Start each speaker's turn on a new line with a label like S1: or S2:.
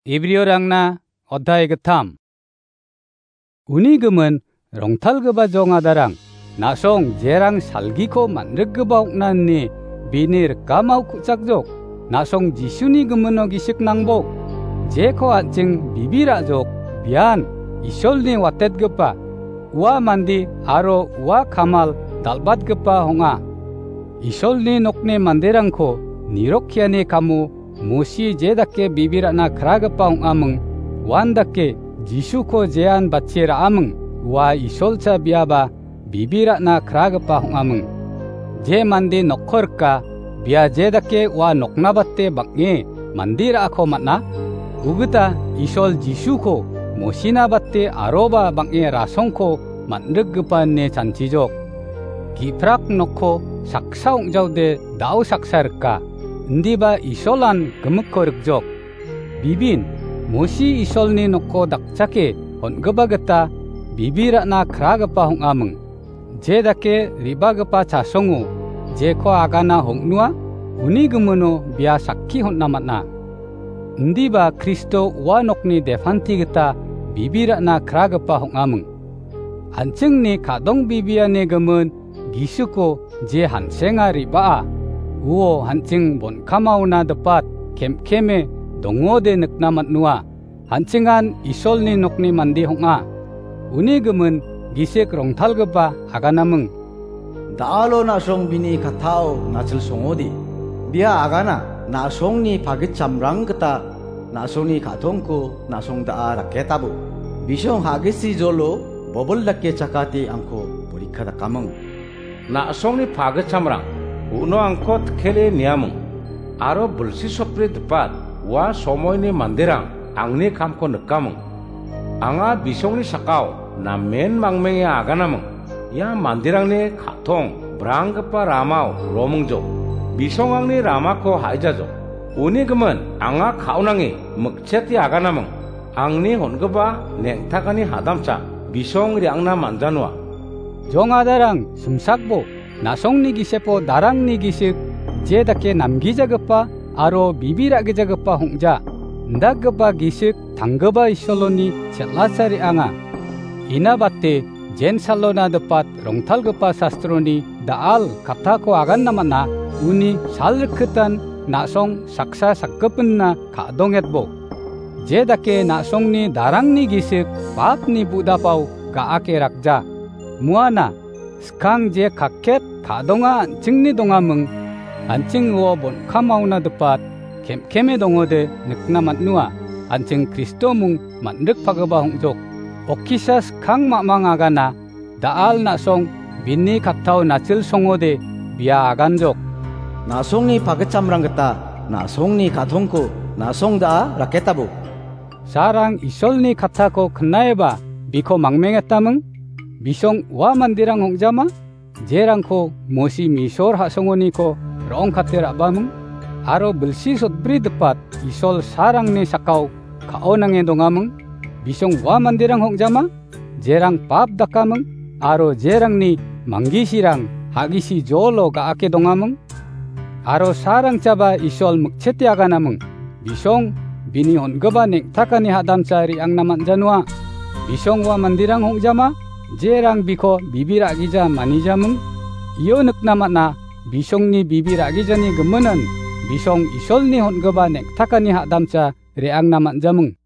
S1: Ibrio랑나 어다이 그탐 우니금은 롱탈그바 종아다랑 나송 제랑 살기코 만르그바 옥난니 비니르 까마우 쿠짝족 나송 지슈니 금은어 기식 낭복 제코 아증 비비라족 비안 이솔니 와텟그바 우아 만디 아로 우아 카말 달밭그바 홍아 이솔니 녹네 만데랑코 니로키아니 카무 무시 제다케 비비라나 크라그파 홍아멍 완다케 지슈코 제안 바치라 아멍 와 이솔차 비아바 비비라나 크라그파 홍아멍 제 만디 녹커르까 비아 제다케 와 녹나바테 박게 만디라 아코 맞나 우그다 이솔 지슈코 모시나바테 아로바 박게 라송코 만르그파네 잔치족 기프락 놓고 삭사옹자우데 다우 삭사르까 Ndiba isolan gemukkorjok bibin mosi isolni nokko dakchake honggebagata bibirana kragapa hongameng jedake ribagapa chasongu jeko agana hongnua unigemono bia sakki honnamatna Ndiba Kristo wanokni defantigata bibirana kragapa hongameng anchengni kadong bibiane gemen gisuko je hansenga ribaa 우오 한층 본카마우나 드팟 캠캠에 동어데 늑나맛누아 한층한 이솔니 녹니 만디 홍아 우니금은 기색 롱탈그바 아가나멍
S2: 다알로 나송 비니 카타오 나칠 송오디 비아 아가나 나송니 바깃 잠랑 그다 나송니 가통쿠 나송다 라케타부 비숑 하기시 졸로 버블라케 차카티 앙코 보리카다 까멍
S3: 나송니 바깃 잠랑 uno angkot kele niamung aro bulsi sopre depat wa somoyni mandirang angni kamko nekamung anga bisongni sakau na men mangmenge aganamung ya mandirangni katong branggepa ramau romungjo bisongangni ramako haijajo uni gemen anga kaunangi mekcheti aganamung angni hongeba nengtakani hadamcha bisong riangna manjanwa
S1: 종아다랑 숨삭보 나송니 기세포 나랑니 기식 제다케 남기자급바 아로 비비라기자급바 홍자 nda급바 기식 당급바 이솔로니 첼라사리 앙아 이나바테 젠살로나 드팟 롱탈급바 사스트로니 다알 카타코 아간나마나 우니 살르크탄 나송 삭사 삭급은나 가동햇보 제다케 나송니 나랑니 기식 밥니 부다파우 가아케 락자 무아나 스캉 제 각켓 가동아 증리 동아멍 안증 우어 본 카마우나 드팟 캠캠의 동어데 늑나맛 누아 안증 크리스토뭉 만륵 파그바 홍족 오키사 스캉 마망아가나 다알 나송 빈니 카타오 나칠 송오데 비아 아간족
S2: 나송니 바긋참랑 그다 나송니 가통쿠 나송다 라케타부
S1: 사랑 이솔니 카타코 큰나에바 비코 망맹했다멍 미송 와 만디랑 홍자마 제랑코 모시 미소르 하송오니코 롱카테라바뭉 아로 불시 솥브리드팟 이솔 사랑니 사카오 카오낭에 동아뭉 미송 와 만디랑 홍자마 제랑 밥 닦아뭉 아로 제랑니 망기시랑 하기시 졸로 가아케 동아뭉 아로 사랑 짜바 이솔 묵체티 아가나뭉 미송 비니 혼거바 넥타카니 하담짜리 앙나만자누아 미송 와 만디랑 홍자마 제랑 비코 비비라기자 마니자뭉 이어 늑나마나 비송니 비비라기자니 금문은 비송 이솔니 혼거바 넥타카니 하담자 레앙나만자뭉